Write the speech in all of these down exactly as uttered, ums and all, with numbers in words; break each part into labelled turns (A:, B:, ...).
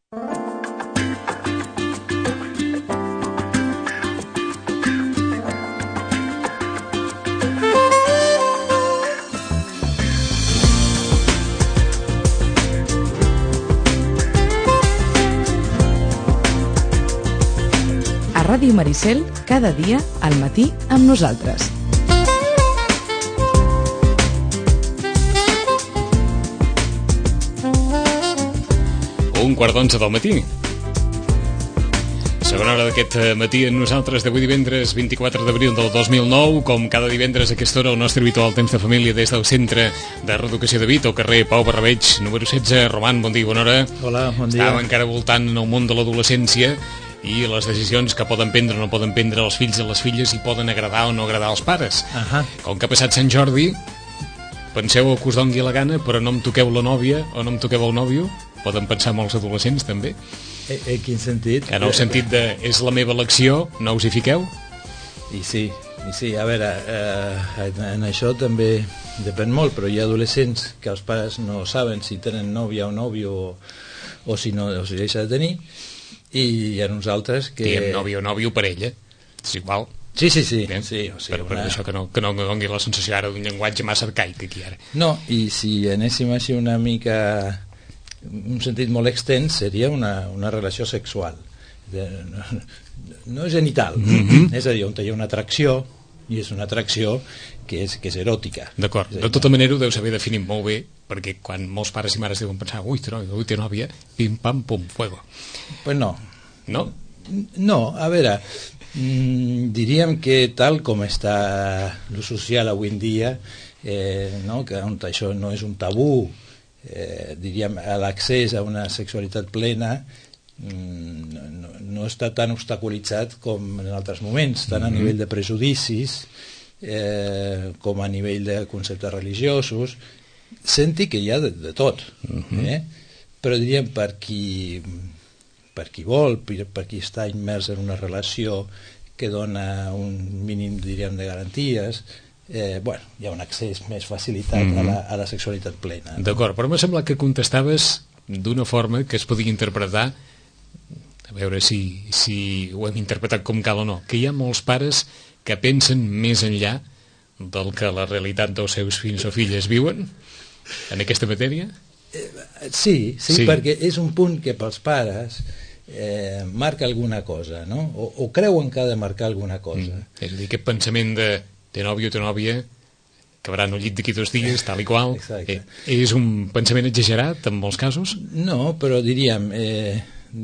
A: Ràdio Maricel, cada dia al matí amb nosaltres.
B: Un quart d'onze del matí. Segona hora d'aquest matí amb nosaltres d'avui divendres vint-i-quatre d'abril del dos mil nou. Com cada divendres a aquesta hora, el nostre habitual temps de família des del Centre de Reeducació de Vit, al carrer Pau Barrabeig, número setze. Roman, bon dia, bona hora.
C: Hola, bon dia.
B: Estàvem encara voltant en el món de l'adolescència i les decisions que poden prendre o no poden prendre els fills i les filles i poden agradar o no agradar als pares.
C: Uh-huh.
B: Com que ha passat Sant Jordi, penseu que us doni la gana, però no em toqueu la nòvia o no em toqueu el nòvio. Poden pensar molts adolescents, també.
C: En, en quin sentit?
B: En el sentit de, és la meva elecció, no us hi fiqueu?
C: I sí, i sí, a veure, eh, en això també depèn molt, però hi ha adolescents que els pares no saben si tenen nòvia o nòvio o, o si no, o si deixa de tenir, i hi ha nosaltres que...
B: Diem nòvio o nòvio per ella, és igual.
C: Sí, sí, sí.
B: Bien?
C: sí o sigui,
B: però per
C: una...
B: això que no, que no doni la sensació ara d'un llenguatge massa arcaic aquí ara.
C: No, i si anéssim així una mica... un sentit molt extens, seria una, una relació sexual. De, no, no genital,
B: mm-hmm.
C: és a dir, on hi ha una atracció, i és una atracció que és, que és eròtica.
B: D'acord, de tota manera ho deu saber definir molt bé, perquè quan molts pares i mares deuen pensar ui, té nòvia, ui, té nòvia, pim, pam, pum, fuego.
C: Pues no.
B: No?
C: No, a veure, mmm, diríem que tal com està l'ús social avui en dia, eh, no, que on això no és un tabú, eh, diríem, l'accés a una sexualitat plena no, no, no està tan obstaculitzat com en altres moments, tant a nivell de prejudicis eh, com a nivell de conceptes religiosos. Senti que hi ha de, de tot, eh? Però diríem per qui, per qui vol, per, per qui està immers en una relació que dona un mínim, diríem, de garanties, eh, bueno, hi ha un accés més facilitat mm-hmm. a, la, a la sexualitat plena. No?
B: D'acord, però m'ha semblat que contestaves d'una forma que es podia interpretar, a veure si, si ho hem interpretat com cal o no, que hi ha molts pares que pensen més enllà del que la realitat dels seus fills o filles viuen en aquesta matèria?
C: Eh, sí, sí, sí, perquè és un punt que pels pares eh, marca alguna cosa, no? O, o creuen que ha de marcar alguna cosa.
B: Mm. És a dir, aquest pensament de té nòvio o té nòvia, acabaran al llit d'aquí dos dies, tal i qual. Eh, és un pensament exagerat en molts casos?
C: No, però diríem, eh,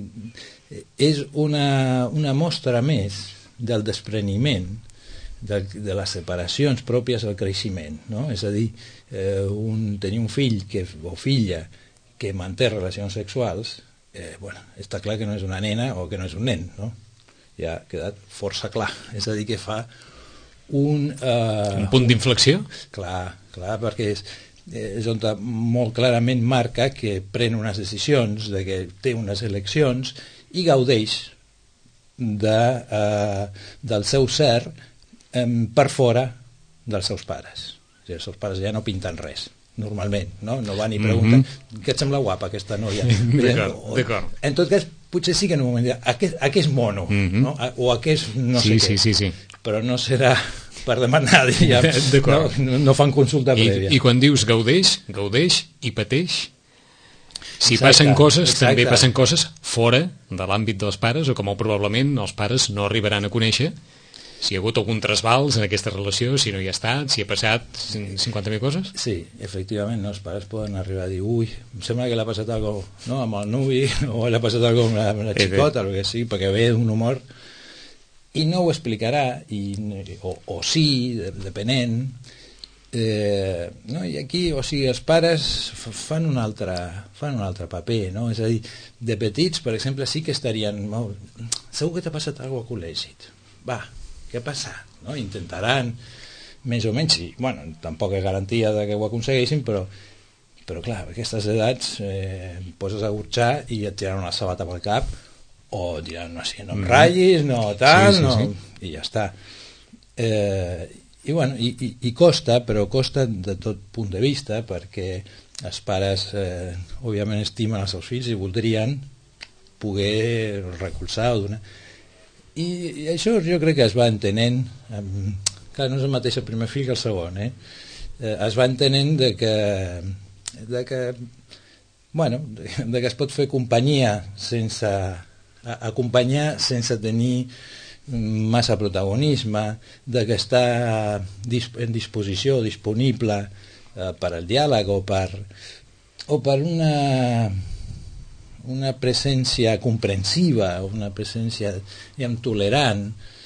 C: és una, una mostra més del despreniment, de, de les separacions pròpies al creixement, no? És a dir, eh, un, tenir un fill que, o filla que manté relacions sexuals, eh, bueno, està clar que no és una nena o que no és un nen, no? Ja ha quedat força clar, és a dir, que fa un... Eh,
B: un punt d'inflexió?
C: Clar, clar, perquè és, és on molt clarament marca que pren unes decisions, de que té unes eleccions i gaudeix de, eh, del seu ser eh, per fora dels seus pares. O sigui, els seus pares ja no pinten res, normalment, no, no van i pregunten mm-hmm. què et sembla guapa aquesta noia?
B: D'acord, d'acord.
C: En tot cas, potser sí que en un moment dirà, aquest, aquest mono, mm-hmm. no? O aquest no
B: sí,
C: sé
B: sí,
C: què,
B: sí, sí.
C: Però no serà per demanar, ja, no, no fan consulta prèvia.
B: I, I quan dius gaudeix, gaudeix i pateix, si exacte, passen coses, exacte. També passen coses fora de l'àmbit dels pares, o que molt probablement els pares no arribaran a conèixer si hi ha hagut algun trasbals en aquesta relació, si no hi ha estat, si ha passat cinquanta mil coses?
C: Sí, efectivament, no, els pares poden arribar a dir ui, em sembla que l'ha passat alguna cosa no, amb el nuvi, o l'ha passat alguna cosa amb la, amb la xicota, o el que sigui, perquè ve un humor i no ho explicarà, i, o, o sí, depenent, eh, no? I aquí, o sigui, els pares fan un altre, fan un altre paper, no? És a dir, de petits, per exemple, sí que estarien molt... Segur que t'ha passat alguna cosa a col·legi. Va, què ha passat? No? Intentaran, més o menys, i, bueno, tampoc és garantia de que ho aconsegueixin, però, però clar, a aquestes edats eh, poses a gurxar i et tiran una sabata pel cap, o diran, no sé, no em ratllis, no tal, sí, sí, no, sí. I ja està. Eh, i, bueno, i, i, i costa, però costa de tot punt de vista, perquè els pares, eh, òbviament, estimen els seus fills i voldrien poder recolzar o donar. I, i això jo crec que es va entenent, amb, clar, no és el mateix el primer fill que el segon, eh? Eh, es va entenent de que, de que bueno, de, de que es pot fer companyia sense a, acompanyar sense tenir massa protagonisme, de que està disp, en disposició, disponible eh, per al diàleg o per, o per una una presència comprensiva, una presència, diguem, tolerant,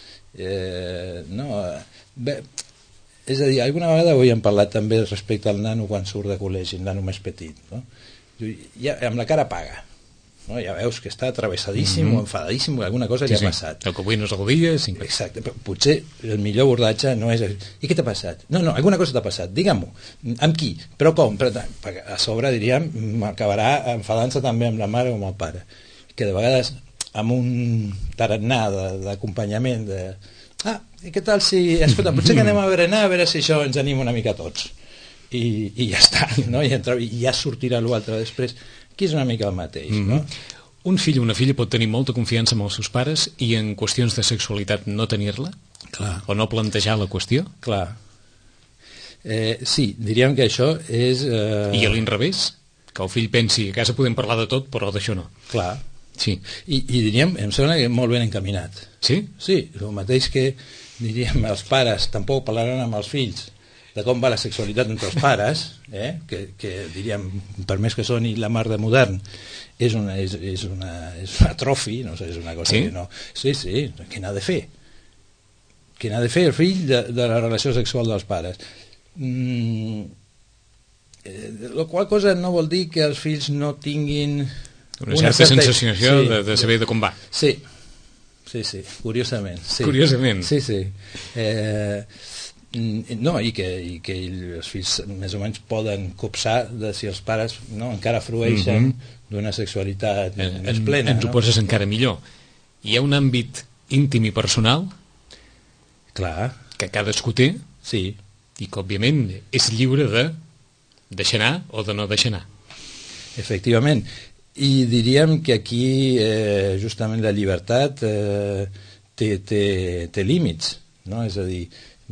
C: eh, no? Bé, és a dir, alguna vegada avui hem parlat també respecte al nano quan surt de col·legi, el nano més petit, no? Ja, amb la cara paga, no? Ja veus que està atravessadíssim mm -hmm. o enfadadíssim, alguna cosa sí, li ha sí. passat.
B: El que avui no és el dia. Sí.
C: Exacte, però potser el millor abordatge no és... I què t'ha passat? No, no, alguna cosa t'ha passat, digue-m'ho. Amb qui? Però com? Però, perquè a sobre, diríem, acabarà enfadant-se també amb la mare o amb el pare. Que de vegades, amb un tarannà d'acompanyament, de... Ah, i què tal si... Escolta, potser que anem a berenar, a veure si això ens anima una mica tots. I, i ja està, no? I, entra, i ja sortirà l'altre després. Aquí és una mica el mateix, mm-hmm. no?
B: Un fill o una filla pot tenir molta confiança amb els seus pares i en qüestions de sexualitat no tenir-la?
C: Clar.
B: O no plantejar la qüestió?
C: Clar. Eh, sí, diríem que això és... Eh...
B: I a l'inrevés? Que el fill pensi, a casa podem parlar de tot, però d'això no.
C: Clar.
B: Sí.
C: I, i diríem, em sembla que molt ben encaminat.
B: Sí?
C: Sí, el mateix que, diríem, els pares tampoc parlaran amb els fills de com va la sexualitat entre els pares, eh? que, que diríem, per més que soni la mar de modern, és una, és, és una, és una atrofi, no sé, és una cosa
B: sí?
C: que no... Sí, sí, què n'ha de fer? Què n'ha de fer el fill de, de la relació sexual dels pares? Mm, eh, la qual cosa no vol dir que els fills no tinguin...
B: Una, una certa, certa sensació sí, de, de saber de com va.
C: Sí, sí, sí, curiosament. Sí.
B: Curiosament.
C: Sí, sí. Eh... No, i que, i que els fills més o menys poden copsar de si els pares no, encara frueixen mm-hmm. d'una sexualitat en, més plena.
B: Ens ho
C: no?
B: poses encara millor. Hi ha un àmbit íntim i personal
C: clar
B: que cadascú té
C: sí.
B: i que òbviament és lliure de deixar anar o de no deixar anar.
C: Efectivament. I diríem que aquí eh, justament la llibertat eh, té, té, té límits, no? És a dir,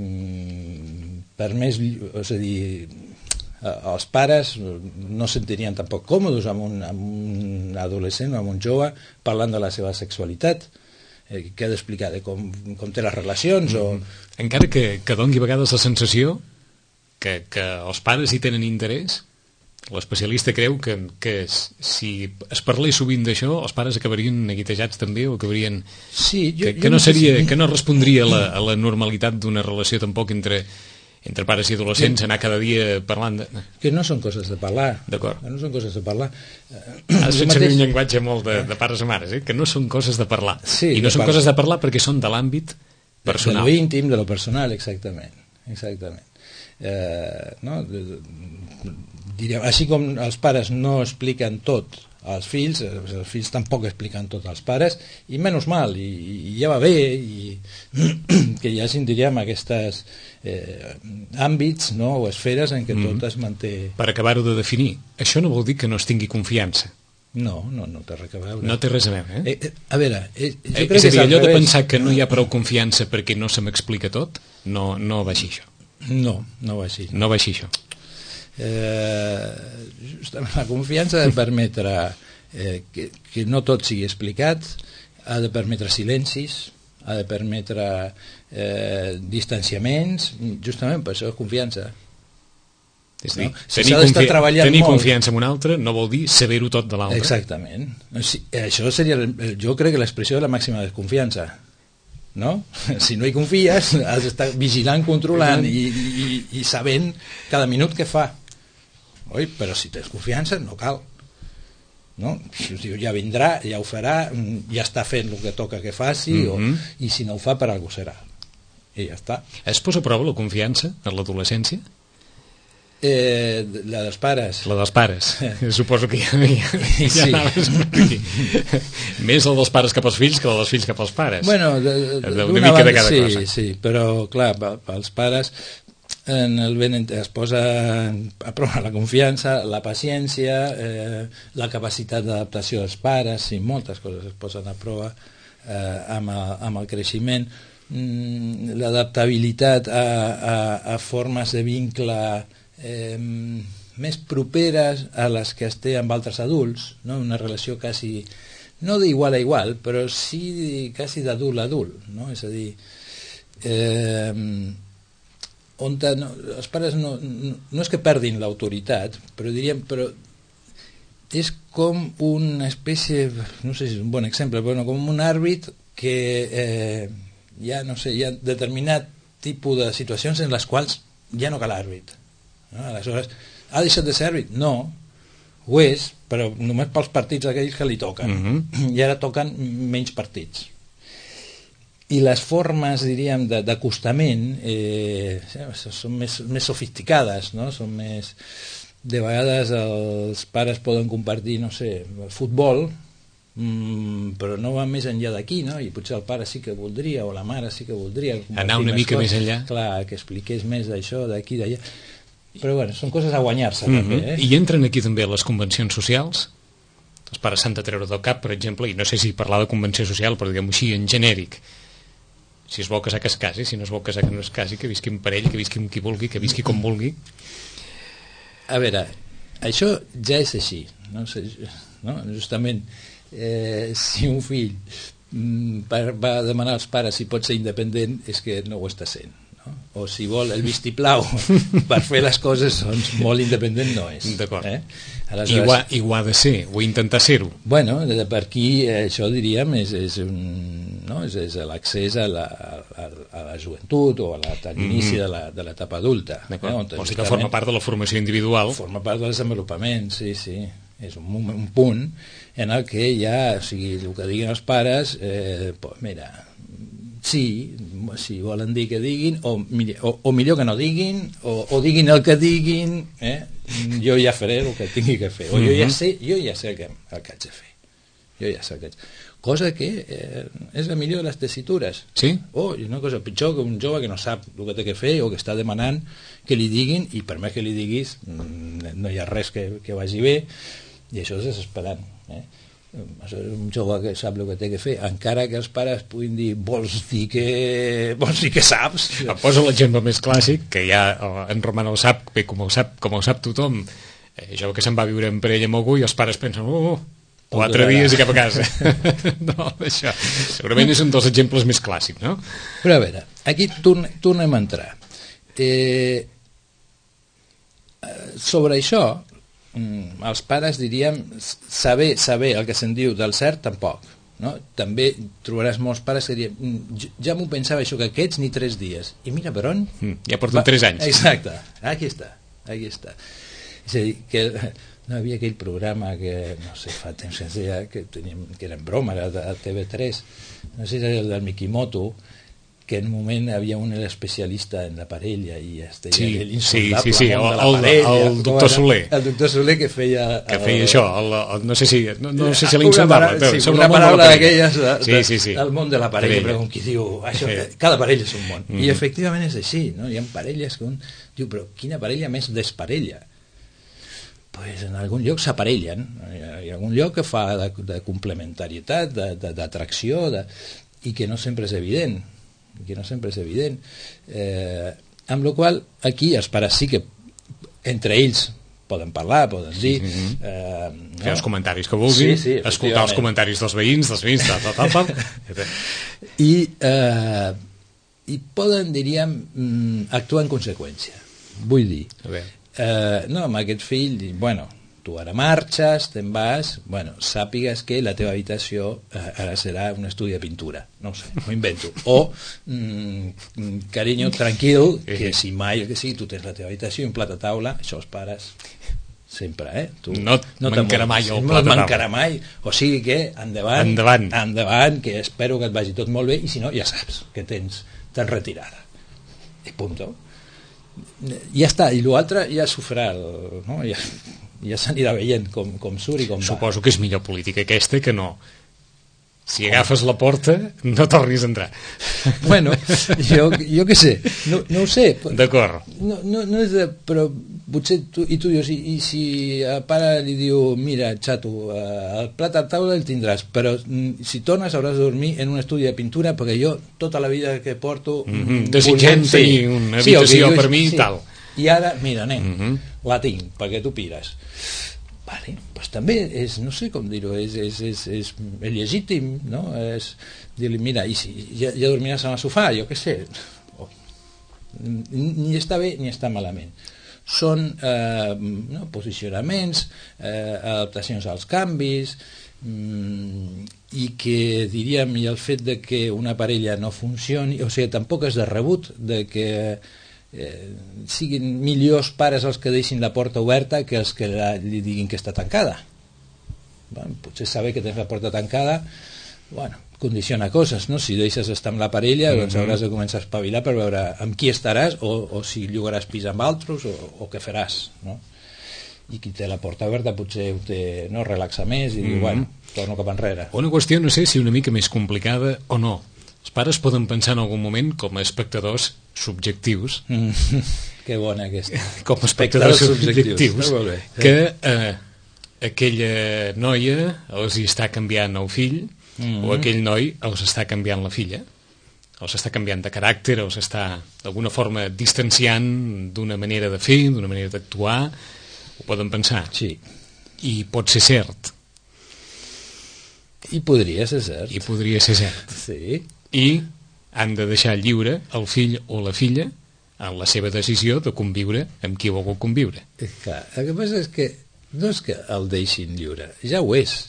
C: per més, és a dir, els pares no se sentirien tampoc còmodes amb un, amb un adolescent o amb un jove parlant de la seva sexualitat, eh, que ha d'explicar de com, com té les relacions mm. o...
B: Encara que, que doni a vegades la sensació que, que els pares hi tenen interès, l'especialista creu que, que si es parlés sovint d'això els pares acabarien neguitejats també o acabarien...
C: Sí, jo,
B: que,
C: jo
B: que, no seria,
C: sé si...
B: que no respondria a la, a la normalitat d'una relació tampoc entre, entre pares i adolescents, anar cada dia parlant de...
C: Que no són coses de parlar.
B: D'acord.
C: Que no són coses de parlar.
B: Has fet servir un llenguatge molt de, de pares a mares, eh? Que no són coses de parlar.
C: Sí,
B: I no són
C: par...
B: coses de parlar perquè són de l'àmbit personal.
C: De lo íntim, de lo personal, exactament. Exactament. Eh, no? De, de, diríem, així com els pares no expliquen tot als fills, els fills tampoc expliquen tot als pares, i menys mal, i, i ja va bé i, que hi hagi, diríem, aquestes eh, àmbits, no? O esferes en què mm. tot es manté.
B: Per acabar-ho de definir, això no vol dir que no es tingui confiança.
C: No, no, no té res a veure.
B: No té res a veure, eh?
C: eh a veure, eh, jo
B: eh,
C: crec
B: és a dir,
C: que és
B: allò de pensar que no hi ha prou confiança perquè no se m'explica tot, no, no va així això.
C: No, no va així.
B: No va així això.
C: Eh, justament la confiança ha de permetre eh, que, que no tot sigui explicat, ha de permetre silencis, ha de permetre eh, distanciaments, justament per això és confiança.
B: És dir,
C: no? Si
B: tenir, confi tenir confiança en un altre no vol dir saber-ho tot de l'altre.
C: Exactament. Sí, això seria, el, jo crec que l'expressió de la màxima desconfiança. No? Si no hi confies, has d'estar vigilant, controlant i, i, i sabent cada minut què fa. Oi? Però si tens confiança, no cal. No? Ja vindrà, ja ho farà, ja està fent el que toca que faci, mm-hmm. o, i si no ho fa, per algú serà. I ja està.
B: Es posa a prova la confiança en l'adolescència?
C: Eh, la dels pares.
B: La dels pares. Suposo que ja, ja, ja sí. Anaves per aquí. Més la dels pares cap als fills que la dels fills cap als pares.
C: Bueno, de, de, una mica banda, de cada sí, cosa. Sí, però clar, pels pares en el ben es posa a prova la confiança, la paciència, eh, la capacitat d'adaptació dels pares, i moltes coses es posen a prova eh, amb, el, amb el creixement, mm, l'adaptabilitat a, a, a formes de vincle eh, més properes a les que es té amb altres adults, no? Una relació quasi, no d'igual a igual, però sí quasi d'adult a adult, no? És a dir, eh, on no, els pares no, no, no és que perdin l'autoritat, però diríem, però és com una espècie, no sé si és un bon exemple, però no, com un àrbit que eh, ja no sé, hi ha determinat tipus de situacions en les quals ja no cal àrbit, no? Aleshores, ha deixat de ser àrbit? No, ho és, però només pels partits aquells que li toquen. Mm-hmm. I ara toquen menys partits. I les formes, diríem, d'acostament eh, són més, més sofisticades, no? Són més... De vegades els pares poden compartir, no sé, el futbol, mm, però no va més enllà d'aquí, no? I potser el pare sí que voldria, o la mare sí que voldria...
B: Anar una mica coses, més enllà.
C: Clar, que expliqués més d'això, d'aquí, d'allà... Però bueno, són coses a guanyar-se, mm-hmm. també. Eh?
B: I entren aquí també les convencions socials? Els pares s'han de treure del cap, per exemple, i no sé si parlar de convenció social, però diguem-ho així, en genèric. Si es vol casar, que es casi, si no es vol casar, que no es casi, que visqui en parell, que visqui amb qui vulgui, que visqui com vulgui.
C: A veure, això ja és així, no? No? Justament, eh, si un fill va demanar als pares si pot ser independent, és que no ho està sent. O si vol el vistiplau per fer les coses, doncs molt independent no és.
B: D'acord.
C: Eh?
B: Aleshores, I, ho ha, I ho ha de ser, o intentar ser-ho.
C: Bueno, per aquí això diríem és, és, un, no? és, és l'accés a la, a, a la joventut o a l'inici mm-hmm. de l'etapa adulta.
B: Eh? O sigui que forma part de la formació individual.
C: Forma part del desenvolupament, sí, sí. És un, un punt en el que ja, o sigui, el que diguin els pares, eh, pues mira... Sí, si volen dir que diguin, o, o, o millor que no diguin, o, o diguin el que diguin, eh? Jo ja faré el que tingui que fer, o jo ja sé, jo ja sé el que, el que haig de fer. Jo ja sé el que haig de fer. Cosa que eh, és la millor de les tessitures.
B: Sí?
C: O oh, una cosa pitjor que un jove que no sap el que té que fer o que està demanant que li diguin, i per més que li diguis no hi ha res que, que vagi bé, i això és desesperant, eh? Un jove que sap el que té que fer, encara que els pares puguin dir vols dir que, vols dir que saps.
B: Posa l'exemple més clàssic, que ja en Roman ho sap, bé, com ho sap, com ho sap tothom, eh, jove que se'n va viure en parella amb algú i els pares pensen, oh, quatre dies i cap a casa. No, això segurament és un dels exemples més clàssics, no?
C: Però a veure, aquí tornem a entrar. Eh, sobre això, els pares diríem saber, saber el que se'n diu del cert tampoc, no? També trobaràs molts pares que dirien ja m'ho pensava això, que aquests ni tres dies i mira per on
B: mm, ja porten tres anys.
C: Exacte, aquí està, aquí està. És a dir, que no havia aquell programa que no sé, fa temps que deia que, teníem, que era en broma, era de T V tres, no sé si era el del Mikimoto, que en un moment havia un especialista en la parella i es deia
B: sí,
C: l'insultable
B: sí, sí, sí,
C: món de la
B: el,
C: parella.
B: El, el doctor Soler.
C: El doctor Soler que feia...
B: Que feia el, això, el, el, no sé si, no, no sé si l'insultable.
C: Sí, una paraula d'aquelles de,
B: sí, sí, sí.
C: del món de la parella, però com qui diu, això, sí. Cada parella és un món. Mm-hmm. I efectivament és així, no? Hi ha parelles que un diu, però quina parella més desparella? Pues en algun lloc s'aparellen, hi ha algun lloc que fa de, de complementarietat, d'atracció, de, i que no sempre és evident. que no sempre és evident, eh, amb la qual aquí els pares sí que entre ells poden parlar, poden dir
B: mm-hmm.
C: eh, no?
B: fer els comentaris que vulguin,
C: sí, sí,
B: escoltar els comentaris dels veïns, dels veïns tal, tal, tal, tal.
C: I, eh, i poden, diríem, actuar en conseqüència, vull dir eh, no, amb aquest fill, bueno, tu ara marxes, te'n vas, bueno, sàpigues que la teva habitació eh, ara serà un estudi de pintura, no ho sé, m'ho invento, o mm, carinyo, tranquil, que si mai el que sigui, tu tens la teva habitació i un plat a taula, això els pares sempre, eh? Tu,
B: no, no mancarà mai el plat a taula.
C: No mancarà mai, o sigui que endavant,
B: endavant,
C: endavant, que espero que et vagi tot molt bé, i si no, ja saps que tens, tens retirada. I punto. Ja està, i l'altre ja s'ho farà, no? Ja... ja s'anirà veient com, com surt i com
B: suposo
C: va.
B: Que és millor política aquesta que no Si agafes la porta, no tornis a entrar.
C: Bueno, jo, jo què sé, no, no ho sé.
B: D'acord.
C: No, no, no és de, però potser tu, i tu dius, i, i si el pare li diu, mira, xato, el plat a taula el tindràs, però si tornes hauràs de dormir en un estudi de pintura, perquè jo tota la vida que porto...
B: Mm-hmm. Desitgem tenir una habitació sí, per mi i sí. tal.
C: I ara, mira, nen, mm-hmm. la tinc, perquè tu pires. Vale, pues també és, no sé com dir-ho, és, és, és, és, és legítim, no? És dir-li, mira, i si ja, ja dormiràs al sofà, jo què sé. Oh. Ni està bé ni està malament. Són eh, no, posicionaments, eh, adaptacions als canvis, mm, i que, diríem, i el fet de que una parella no funcioni, o sigui, tampoc és de rebut de que Eh, siguin millors pares els que deixin la porta oberta que els que la, li diguin que està tancada. Bueno, potser saber que tens la porta tancada, bueno, condiciona coses, no? Si deixes estar amb la parella, doncs mm-hmm. hauràs de començar a espavilar per veure amb qui estaràs, o, o si llogaràs pis amb altres, o, o què faràs, no? I qui té la porta oberta potser ho té, no, relaxa més i mm-hmm. diu, bueno, torno cap enrere.
B: Una qüestió, no sé si una mica més complicada o no. Els pares poden pensar en algun moment com a espectadors subjectius
C: mm, que bona aquesta
B: com a espectadors, espectadors subjectius, subjectius que eh, aquella noia els hi està canviant el fill mm-hmm. o aquell noi els està canviant la filla, els està canviant de caràcter, els està d'alguna forma distanciant d'una manera de fer, d'una manera d'actuar, ho poden pensar
C: sí.
B: I pot ser cert
C: i podria ser cert
B: i podria ser cert
C: sí.
B: I han de deixar lliure el fill o la filla en la seva decisió de conviure amb qui vol conviure.
C: Clar, el que passa és que no és que el deixin lliure, ja ho és.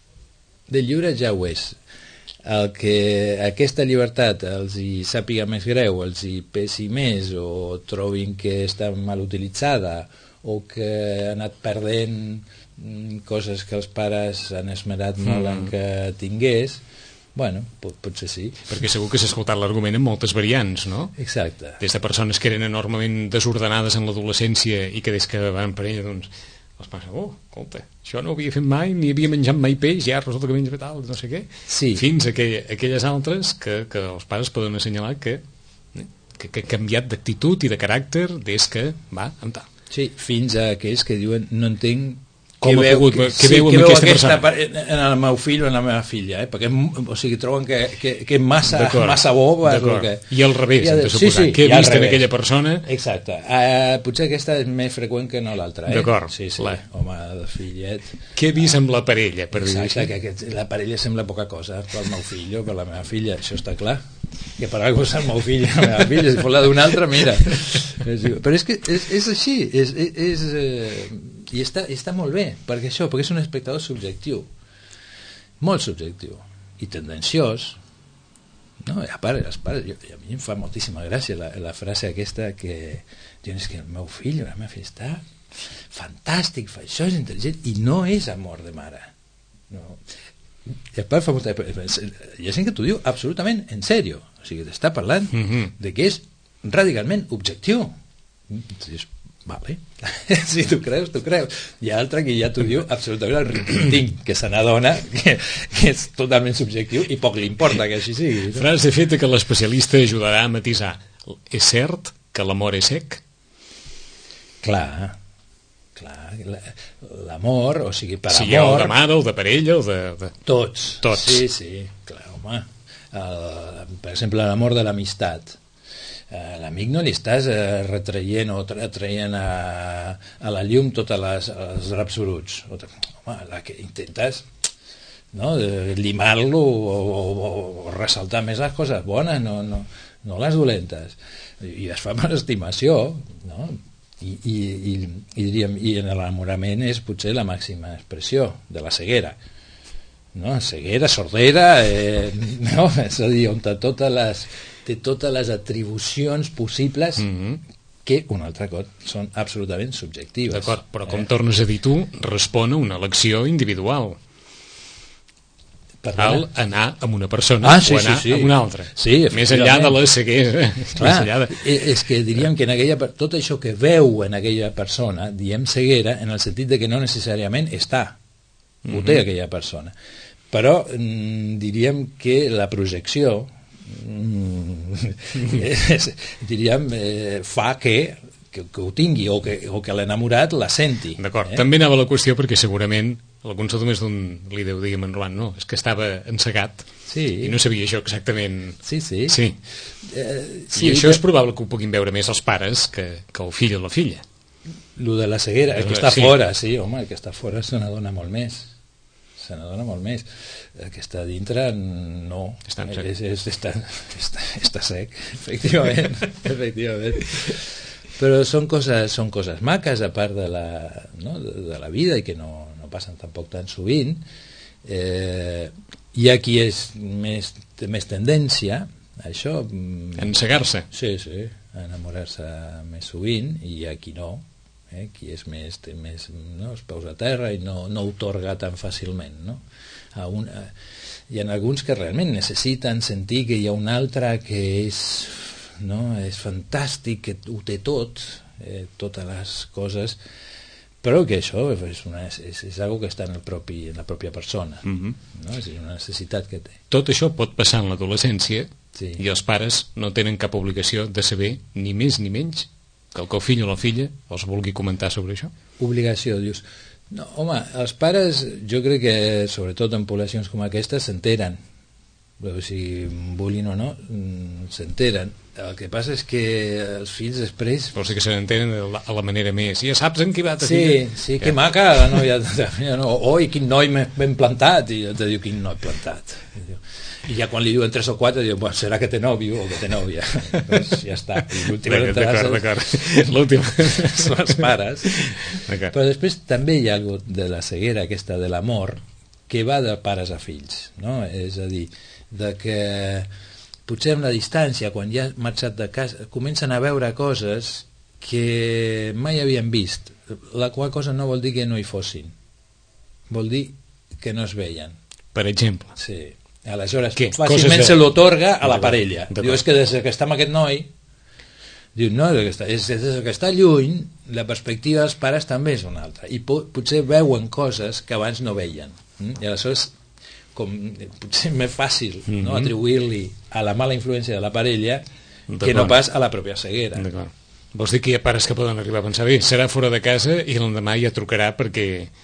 C: De lliure ja ho és. El que aquesta llibertat els hi sàpiga més greu, els hi pesi més, o trobin que està mal utilitzada, o que ha anat perdent coses que els pares han esmerat molt mm. en que tingués, bueno, pot, potser sí.
B: Perquè segur que s'ha escoltat l'argument en moltes variants, no?
C: Exacte.
B: Des de persones que eren enormement desordenades en l'adolescència i que des que van per ella, doncs, els pares, oh, escolta, això no ho havia fet mai, ni havia menjat mai peix, ja resulta que menja tal, no sé què.
C: Sí.
B: Fins a aquell, aquelles altres que, que els pares poden assenyalar que, que, que ha canviat d'actitud i de caràcter des que va amb tal.
C: Sí, fins a aquells que diuen, no entenc
B: com
C: que
B: ha
C: veu,
B: pogut,
C: que,
B: que
C: sí,
B: veu,
C: que
B: veu aquesta,
C: aquesta
B: persona
C: en el meu fill o en la meva filla, eh? Perquè o sigui, troben que, que, que és massa, massa boba que...
B: i al revés, hem de suposar,
C: sí, sí,
B: que he vist en aquella persona.
C: Exacte, uh, potser aquesta és més freqüent que no l'altra, eh?
B: D'acord,
C: sí, sí. Home, de fillet
B: què he vist amb la parella, per dir
C: exacte, que, que la parella sembla poca cosa pel meu fill o per la meva filla, això està clar, que per alguna cosa el meu fill i la meva filla, si fos la d'un altre, mira, però és que és, és així, és, és, és eh... i està, està molt bé, perquè això, perquè és un espectador subjectiu, molt subjectiu i tendenciós, no? I a part, els pares, jo, a mi em fa moltíssima gràcia la, la frase aquesta que diuen, és que el meu fill o la meva filla està fantàstic, fa això, és intel·ligent i no és amor de mare, no. I a part fa molta... hi ha gent que t'ho diu absolutament en sèrio, o sigui, t'està parlant mm-hmm. de que és radicalment objectiu. És vale. Si tu creus, tu creus. Hi ha altre que ja t'ho diu absolutament el rintintín, que se n'adona que, que és totalment subjectiu i poc li importa que així sigui. No?
B: Frase feta que l'especialista ajudarà a matisar. És cert que l'amor és sec?
C: Clar, clar. L'amor, o sigui, per
B: si
C: amor...
B: Si hi ha el de mare, el de parella, el de... de...
C: Tots.
B: Tots.
C: Sí, sí, clar, home. El, per exemple, l'amor de l'amistat. Uh, l'amic no li estàs uh, retraient o traient a, a la llum totes les, els draps bruts. Home, la que intentes, no, limar-lo o, o, o ressaltar més les coses bones, no, no, no les dolentes. I es fa per estimació, no? I, i, i, i diríem, i en l'enamorament és potser la màxima expressió de la ceguera, no? Ceguera, sordera, eh, no? És a dir, on totes les té totes les atribucions possibles mm-hmm. que, un altre cop, són absolutament subjectives.
B: D'acord, però com eh? tornes a dir tu, respon a una elecció individual. Cal anar amb una persona
C: ah, sí,
B: o anar
C: sí, sí.
B: amb una altra.
C: Sí,
B: més enllà de la ceguera.
C: Clar, de... és que diríem que en aquella, tot això que veu en aquella persona, diem ceguera, en el sentit de que no necessàriament està, ho té mm-hmm. aquella persona. però mm, diríem que la projecció mm, és, diríem eh, fa que Que, que ho tingui o que, o que l'enamorat la senti.
B: D'acord,
C: eh?
B: també anava la qüestió perquè segurament algun sota més d'un li deu dir a en Roland, no, és que estava encegat
C: sí.
B: i no sabia això exactament.
C: Sí, sí.
B: sí.
C: Eh, sí
B: I això
C: que...
B: és probable que ho puguin veure més els pares que, que el fill o la filla.
C: Lo de la ceguera, el que està
B: sí.
C: fora, sí, home, el que està fora se n'adona molt més. Se n'adona molt més. El que està dintre, no.
B: Està sec.
C: És, és, està, està, està sec, efectivament. efectivament. Però són coses, són coses maques, a part de la, no, de, de la vida, i que no, no passen tampoc tan sovint. Eh, hi ha qui és més, té més tendència a això.
B: Encegar-se.
C: Sí, sí, a enamorar-se més sovint, i hi ha qui no, eh, qui és més, té més, no, els peus a terra i no, no otorga tan fàcilment, no? A un, a, hi ha alguns que realment necessiten sentir que hi ha un altre que és... no? És fantàstic, que ho té tot, eh, totes les coses, però que això és, una, és, és algo que està en, el propi, en la pròpia persona,
B: mm-hmm.
C: no? És una necessitat que té.
B: Tot això pot passar en l'adolescència,
C: sí.
B: I els pares no tenen cap obligació de saber ni més ni menys que el que el fill o la filla els vulgui comentar sobre això.
C: Obligació, dius. No, home, els pares, jo crec que sobretot en poblacions com aquestes s'enteren, però si vulguin o no s'enteren. El que passa és que els fills després...
B: Vols dir que se n'entenen a la manera més... Ja saps en qui va ta
C: sí,
B: filla?
C: Sí, que maca la noia. No, oi, quin noi ben plantat. I te diu, quin noi plantat. I ja quan li diuen tres o quatre, diu, bueno, serà que té nòvio o que té nòvia. Doncs ja està.
B: D'acord, d'acord. L'últim.
C: Són els pares. Però després també hi ha algo de la ceguera aquesta de l'amor que va de pares a fills, no? És a dir, de que potser amb la distància, quan ja han marxat de casa, comencen a veure coses que mai havien vist, la qual cosa no vol dir que no hi fossin, vol dir que no es veien.
B: Per exemple?
C: Sí. Aleshores,
B: Què?
C: fàcilment
B: de...
C: se l'otorga a la parella. Diu, és que des que està amb aquest noi, diu, no, és que des que està lluny, la perspectiva dels pares també és una altra, i po potser veuen coses que abans no veien. Mm? I aleshores, com potser més fàcil, mm-hmm. no, atribuir-li a la mala influència de la parella que no pas a la pròpia ceguera.
B: Vols dir que hi ha pares que poden arribar a pensar, bé, serà fora de casa i l'endemà ja trucarà perquè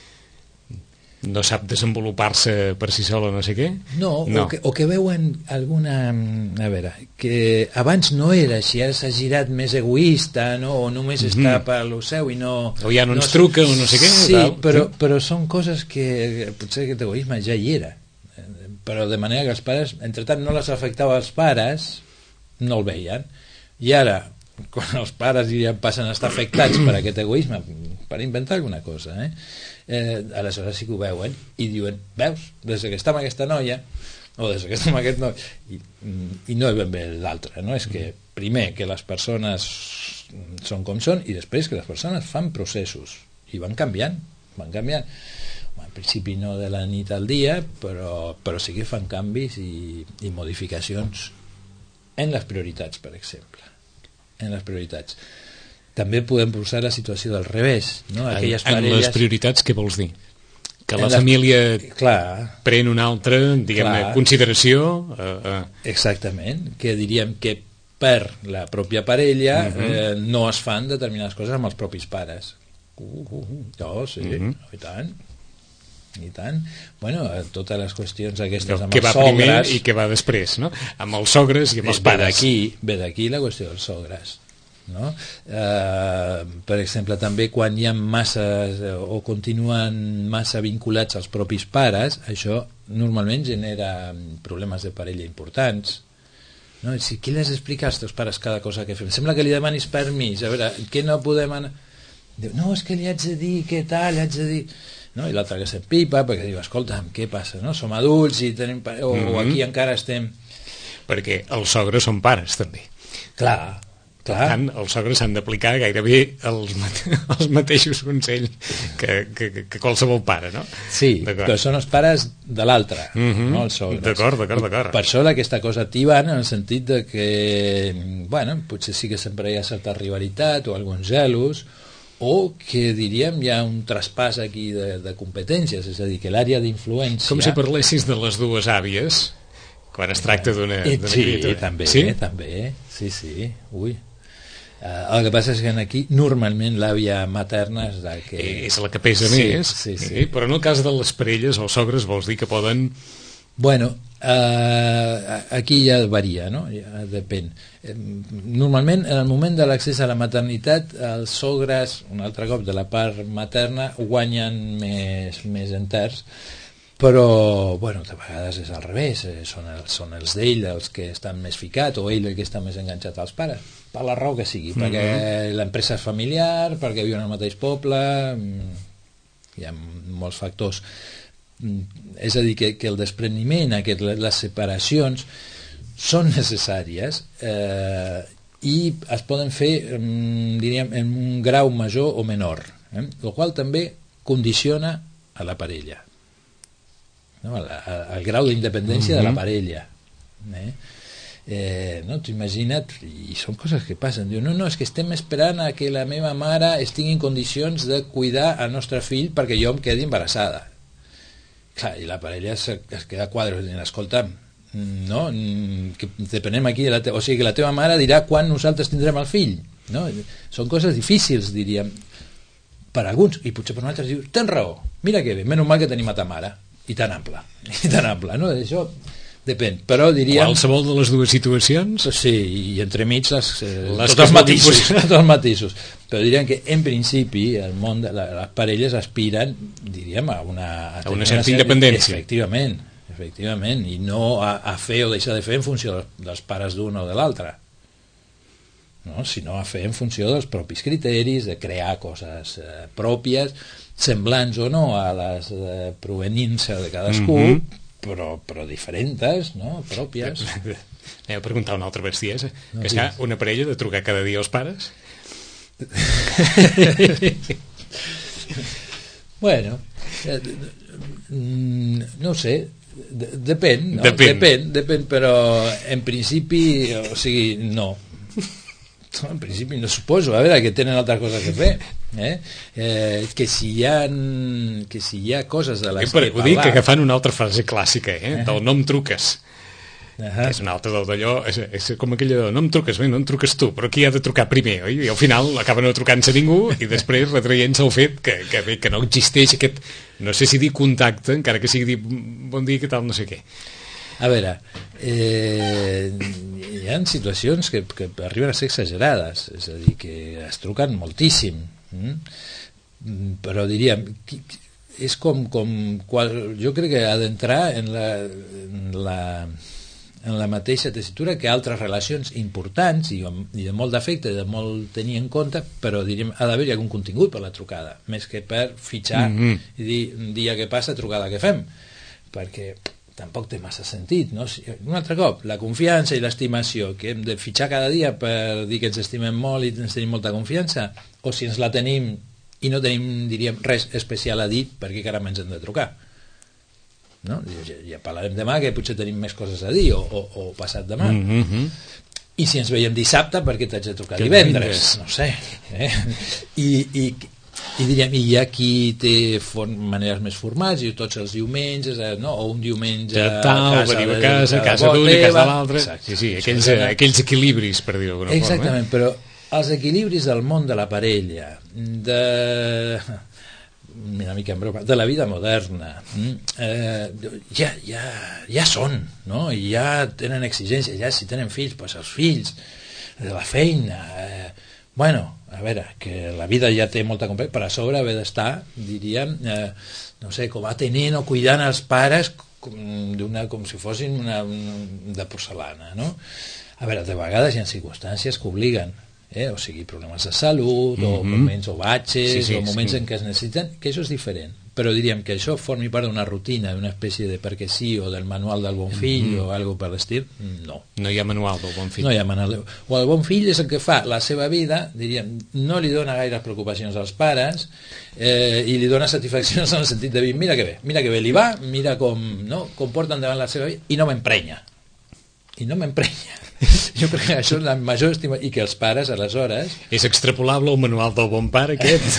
B: no sap desenvolupar-se per si sol o no sé què?
C: No, no. O, que, o que veuen alguna... A veure, que abans no era així, ara s'ha girat més egoista, no? O només mm-hmm. està per lo seu i no...
B: O ja no ens
C: no,
B: truca o no sé què.
C: Sí,
B: tal.
C: Però,
B: sí,
C: però són coses que potser aquest egoisme ja hi era. Però de manera que els pares, entre tant no les afectava als pares, no el veien. I ara, quan els pares diríem, passen a estar afectats per aquest egoisme, per inventar alguna cosa, eh? Eh, aleshores sí que ho veuen i diuen, veus, des que està amb aquesta noia o des que està amb aquest noi i, i no és ben bé l'altre, no? És que primer que les persones són com són i després que les persones fan processos i van canviant, van canviant al principi no de la nit al dia, però, però sí que fan canvis i, i modificacions en les prioritats, per exemple, en les prioritats. També podem posar la situació del revés, no? Aquelles
B: en,
C: parelles...
B: en les prioritats què vols dir? Que la
C: les...
B: família
C: clar,
B: pren una altra, diguem-ne, consideració... Eh, eh.
C: Exactament, que diríem que per la pròpia parella uh-huh. eh, no es fan determinades coses amb els propis pares. Uh, uh, uh. Oh, sí, uh-huh. i tant. I tant. Bueno, totes les qüestions aquestes amb
B: que
C: els
B: va
C: sogres...
B: primer i que va després, no? Amb els sogres i amb els pares.
C: Ve d'aquí la qüestió dels sogres. No? Eh, per exemple, també quan hi ha massa o continuen massa vinculats als propis pares, això normalment genera problemes de parella importants, no? Si qui les explica als teus pares cada cosa que fem? Sembla que li demanis permís, a veure, què no podem anar? Diu, no, és que li haig de dir què tal, li haig de dir... No? I l'altre que s'empipa perquè diu, escolta'm, què passa? No? Som adults i tenim pare... o, mm-hmm. o aquí encara estem...
B: Perquè els sogres són pares també.
C: Clar, clar.
B: Per tant, els sogres s'han d'aplicar gairebé els, mate els mateixos consells que, que, que qualsevol pare, no?
C: Sí, però són els pares de l'altre, mm-hmm. no els sogres.
B: D'acord, d'acord, d'acord.
C: Per això aquesta cosa tibant en el sentit de que, bueno, potser sí que sempre hi ha certa rivalitat o alguns gelos, o que, diríem, hi ha un traspàs aquí de, de competències, és a dir, que l'àrea d'influència...
B: Com si parlessis de les dues àvies, quan es tracta d'una
C: sí,
B: criatura.
C: També, sí, també, sí, sí, ui. Uh, el que passa és que aquí normalment l'àvia materna és la que...
B: És la que pesa sí, més,
C: sí, sí.
B: Eh? Però en el cas de les parelles o sogres vols dir que poden...
C: Bueno, uh, aquí ja varia, no? Ja depèn. Normalment, en el moment de l'accés a la maternitat, els sogres, un altre cop de la part materna, guanyen més, més enters, però, bueno, de vegades és al revés, són els, són els d'ell els que estan més ficats, o ell el que està més enganxat als pares, per la raó que sigui, mm-hmm. perquè l'empresa és familiar, perquè viuen al mateix poble, hi ha molts factors. És a dir, que, que el despreniment, aquest, les separacions són necessàries eh, i es poden fer, diríem, en un grau major o menor, eh? El qual també condiciona a la parella, no? el, el grau d'independència mm-hmm. de la parella, eh? Eh, no, t'imagina't, i són coses que passen, diu, no, no, és que estem esperant a que la meva mare estigui en condicions de cuidar el nostre fill perquè jo em quedi embarassada. Clar, i la parella es, es queda a quadres dient, escolta, no, que depenem aquí de la te- o sigui que la teva mare dirà quan nosaltres tindrem el fill, no? Són coses difícils, diríem, per alguns, i potser per nosaltres dius, tens raó, mira que bé, menys mal que tenim a ta mare, i tan ampla, i tan ampla, no? Això depèn, però diríem...
B: Qualsevol de les dues situacions?
C: Sí, i entremig les, eh,
B: les
C: tots els matisos, tots els matisos. Però diríem que en principi el món de la, les parelles aspiren, diríem, a una, a
B: a una certa independència.
C: Efectivament, efectivament, i no a, a fer o deixar de fer en funció dels, dels pares d'un o de l'altre, no? Sinó a fer en funció dels propis criteris, de crear coses eh, pròpies, semblants o no a les eh, provenint-se de cadascú, mm-hmm. però, però diferents, no? Pròpies.
B: Anem a preguntar una altra bestiesa,
C: no,
B: que és que una parella de trucar cada dia als pares?
C: Bueno, eh, no ho sé, de, depèn, no?
B: depèn,
C: depèn, depèn, però en principi, o sigui, no. En principi no suposo, a veure, que tenen altres coses que fer, eh? Eh, que si hi ha que si hi ha coses de les
B: que
C: parlar...
B: Ho dic agafant una altra frase clàssica, eh?
C: Uh-huh.
B: Del no em truques. Uh-huh. És una altra del d'allò, és, és com aquella de no em truques, bé, no em truques tu, però qui ha de trucar primer, oi? I al final acaba no trucant-se ningú i després retraient-se el fet que, que, bé, que no existeix aquest, no sé si dir contacte, encara que sigui dir bon dia, què tal, no sé què.
C: A veure, eh, hi ha situacions que, que arriben a ser exagerades, és a dir, que es truquen moltíssim, mm? Però diríem, és com, com qual, jo crec que ha d'entrar en la, en la en la mateixa tessitura que altres relacions importants i, i de molt d'afecte, de molt tenir en compte, però diríem, ha d'haver-hi algun contingut per la trucada, més que per fitxar mm-hmm. i dir, un dia que passa, trucada que fem, perquè tampoc té massa sentit, no? Un altre cop, la confiança i l'estimació, que hem de fitxar cada dia per dir que ens estimem molt i ens tenim molta confiança, o si ens la tenim i no tenim, diríem, res especial a dir, perquè caram ens hem de trucar, no? Ja, ja parlarem demà, que potser tenim més coses a dir, o, o, o passat demà.
B: Mm-hmm.
C: I si ens veiem dissabte, perquè t'haig de trucar divendres, no sé, eh? I, i i diríem, i hi ha qui té form, maneres més formals, i tots els diumenges, no? O un diumenge
B: ja, tal, a casa, veniu a casa, a casa d'un i a casa de l'altre, sí, sí, aquells, aquells equilibris, per dir-ho d'alguna forma.
C: Exactament, però els equilibris del món de la parella, de una mica en broma, de la vida moderna, eh, ja, ja, ja són, no? I ja tenen exigències, ja si tenen fills, doncs els fills, de la feina, eh, bueno, a veure, que la vida ja té molta complexitat, per a sobre haver d'estar, diríem, eh, no sé, com atenent o cuidant els pares com, d'una, com si fossin una, una, de porcelana, no? A veure, de vegades hi ha circumstàncies que obliguen, eh? O sigui, problemes de salut, mm-hmm. o moments o batxes, sí, sí, o moments sí. en què es necessiten, que això és diferent. Però diríem que això formi part d'una rutina, d'una espècie de perquè sí, o del manual del bon fill, mm-hmm. o algo per l'estil, no.
B: No hi ha manual del bon fill.
C: No hi ha manual. O el bon fill és el que fa la seva vida, diríem, no li dona gaires preocupacions als pares, eh, i li dona satisfaccions en el sentit de dir, mira que bé, mira que bé li va, mira com, no, com porta endavant la seva vida, i no m'emprenya. i no m'emprenya. Jo crec que això és la major estima, i que els pares, aleshores...
B: És extrapolable al manual del bon pare, aquest?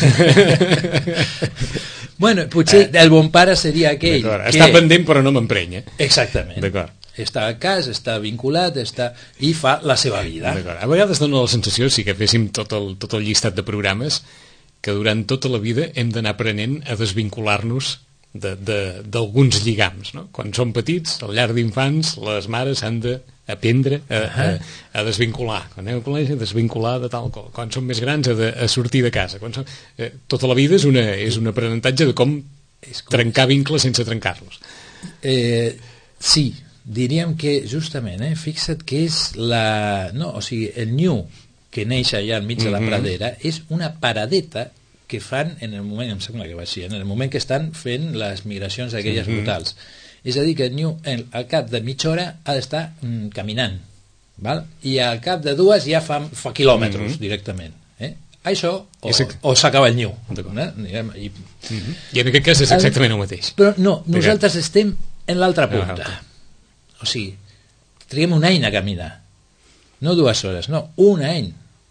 C: Bueno, potser el bon pare seria aquell...
B: Que... Està pendent però no m'emprenya.
C: Exactament.
B: D'acord.
C: Està a casa, està vinculat, està... i fa la seva vida.
B: A vegades dona la sensació, si que féssim tot el, tot el llistat de programes, que durant tota la vida hem d'anar aprenent a desvincular-nos d'alguns lligams, no? Quan som petits, al llarg d'infants, les mares s'han d'aprendre a, a, a desvincular. Quan anem al col·legi, a desvincular de tal cosa. Quan som més grans, a, de, a sortir de casa. Quan som, eh, tota la vida és, una, és un aprenentatge de com, com trencar vincles sense trencar-los.
C: Eh, sí, diríem que justament, eh, fixa't que és la... No, o sigui, el niu que neix allà enmig de la pradera és una paradeta que fan en el moment, em sembla que va així, en el moment que estan fent les migracions aquelles sí, brutals. És a dir, que el niu al cap de mitja hora ha d'estar mm, caminant, val? I al cap de dues ja fa, fa quilòmetres mm -hmm. directament. Eh? Això, o, o s'acaba el niu. Eh? I, mm
B: -hmm. I en aquest cas és exactament el mateix.
C: Però no, nosaltres estem en l'altra punta. Ah, o sigui, triguem un any a caminar. No dues hores, no, un any.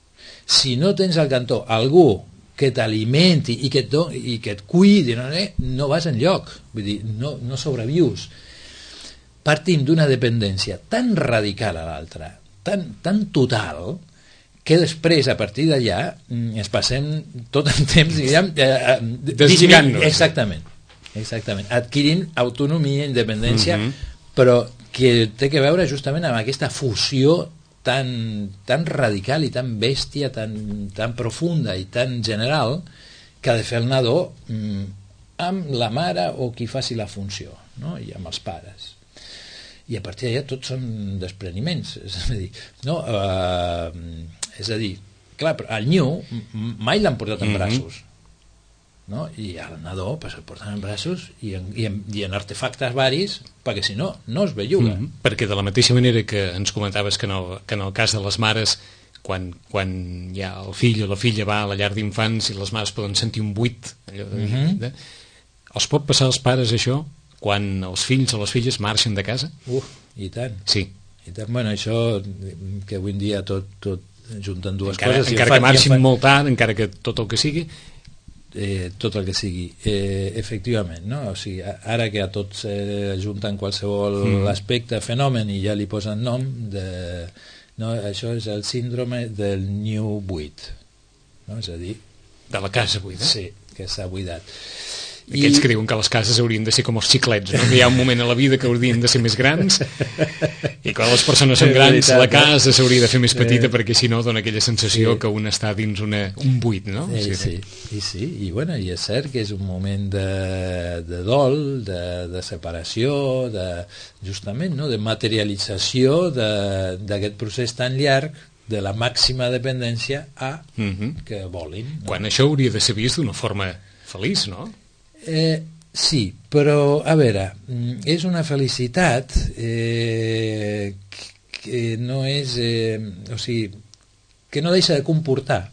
C: Si no tens al cantó algú que t'alimenti i que et, do, i que et cuidi, no, no vas enlloc, vull dir, no, no sobrevius. Partim d'una dependència tan radical a l'altra, tan, tan total, que després, a partir d'allà, ens passem tot el temps, diguem, eh,
B: deslligant-nos.
C: Exactament, exactament, adquirint autonomia, independència, mm-hmm. però que té que veure justament amb aquesta fusió tan, tan radical i tan bèstia, tan, tan profunda i tan general, que ha de fer el nadó mm, amb la mare o qui faci la funció, no? I amb els pares. I a partir d'allà tots són despreniments. És a dir, no, uh, és a dir, clar, el niu mai l'han portat en braços, no? I el nadó pues, el porten en braços i en, i en, i en artefactes varis, perquè si no, no es belluga.
B: Mm -hmm. Perquè de la mateixa manera que ens comentaves que en el, que en el cas de les mares, quan, quan ja el fill o la filla va a la llar d'infants i les mares poden sentir un buit, allò de, mm -hmm. de, els pot passar als pares això quan els fills o les filles marxen de casa?
C: Uh, i tant.
B: Sí.
C: I tant. Bueno, això que avui en dia tot, tot junten dues
B: encara,
C: coses...
B: Encara
C: fan,
B: que marxin
C: fan...
B: molt tard, encara que tot el que sigui...
C: Eh, tot el que sigui, eh, efectivament, no? O sigui, ara que a tots eh, junten qualsevol mm. aspecte, fenomen, i ja li posen nom, de, no? Això és el síndrome del niu buit, no? És a dir...
B: De la casa buida?
C: Sí, que s'ha buidat.
B: Aquells I... que diuen que les cases haurien de ser com els xiclets, no? Que hi ha un moment a la vida que haurien de ser més grans i quan les persones són grans veritat, la casa s'hauria de fer més petita eh... perquè si no dona aquella sensació sí. que un està dins una, un buit, no?
C: Eh, sí, sí, i, sí. I, bueno, i és cert que és un moment de, de dol, de, de separació, de, justament, no? De materialització d'aquest procés tan llarg de la màxima dependència a mm-hmm. que volin. No?
B: Quan això hauria de ser vist d'una forma feliç, no?
C: Eh, sí, però a veure, és una felicitat eh, que no és eh, o sigui, que no deixa de comportar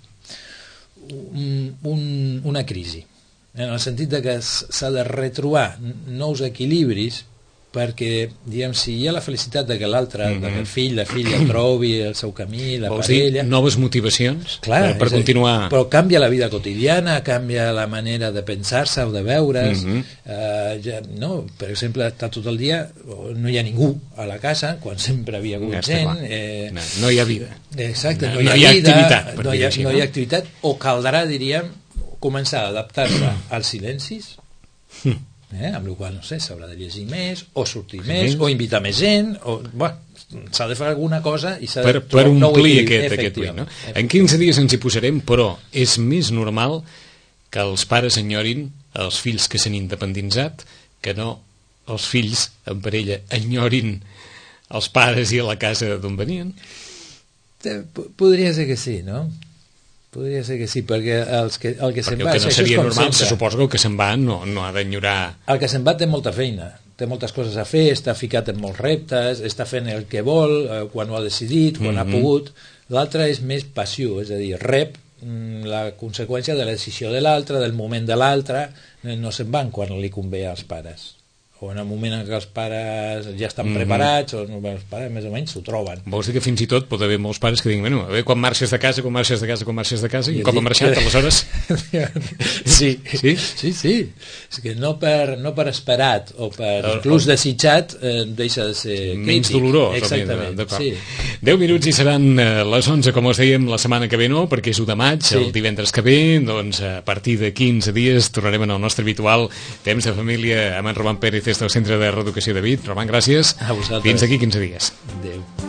C: un, un, una crisi, en el sentit de que s'ha de retrobar nous equilibris, perquè, diguem, si hi ha la felicitat de que l'altre, mm -hmm. el fill, la filla trobi el seu camí, la
B: Vols
C: parella...
B: dir noves motivacions
C: clar,
B: per, per continuar...
C: Però canvia la vida quotidiana, canvia la manera de pensar-se o de veure's. Mm -hmm. eh, ja, no? Per exemple, està tot el dia, no hi ha ningú a la casa, quan sempre havia hagut ja gent... Eh,
B: no, no hi ha vida.
C: Exacte, no,
B: no,
C: hi ha,
B: no hi ha
C: vida,
B: activitat.
C: No hi ha, així, no? no hi ha activitat, o caldrà, diríem, començar a adaptar-se als silencis... Eh, amb la qual, no sé, s'haurà de llegir més o sortir sí. més, o invitar més gent o, bueno, s'ha de fer alguna cosa i s'ha de
B: per, per omplir aquest, aquest buit, no? En quinze dies ens hi posarem, però és més normal que els pares enyorin els fills que s'han independitzat que no els fills en parella enyorin els pares i a la casa d'on venien.
C: Podria ser que sí, no? Podria ser que sí, perquè els que, el que
B: perquè
C: se'n va...
B: el que no seria normal, se suposa que el que se'n va no, no ha d'enyorar...
C: El que se'n va té molta feina, té moltes coses a fer, està ficat en molts reptes, està fent el que vol, eh, quan ho ha decidit, quan mm-hmm. ha pogut. L'altre és més passiu, és a dir, rep mm, la conseqüència de la decisió de l'altre, del moment de l'altre, no se'n van quan li convé als pares o en el moment en què els pares ja estan mm-hmm. preparats, o els pares més o menys s'ho troben.
B: Vols dir que fins i tot pot haver molts pares que diguin, bueno, a veure, quan marxes de casa, quan marxes de casa, quan marxes de casa, i, i un cop ha marxat, aleshores...
C: sí, sí, sí, sí. És que no per, no per esperat o per inclús desitjat eh, deixa de ser crític.
B: Menys dolorós.
C: Exactament, sí.
B: deu minuts i seran eh, les onze, com us dèiem, la setmana que ve no, perquè és u de maig, sí. El divendres que ve, doncs a partir de quinze dies tornarem al nostre habitual temps de família amb en Roman Pérez des del Centre de Reeducació de Vic. Roman, gràcies.
C: A vosaltres.
B: Fins aquí quinze dies.
C: Adéu.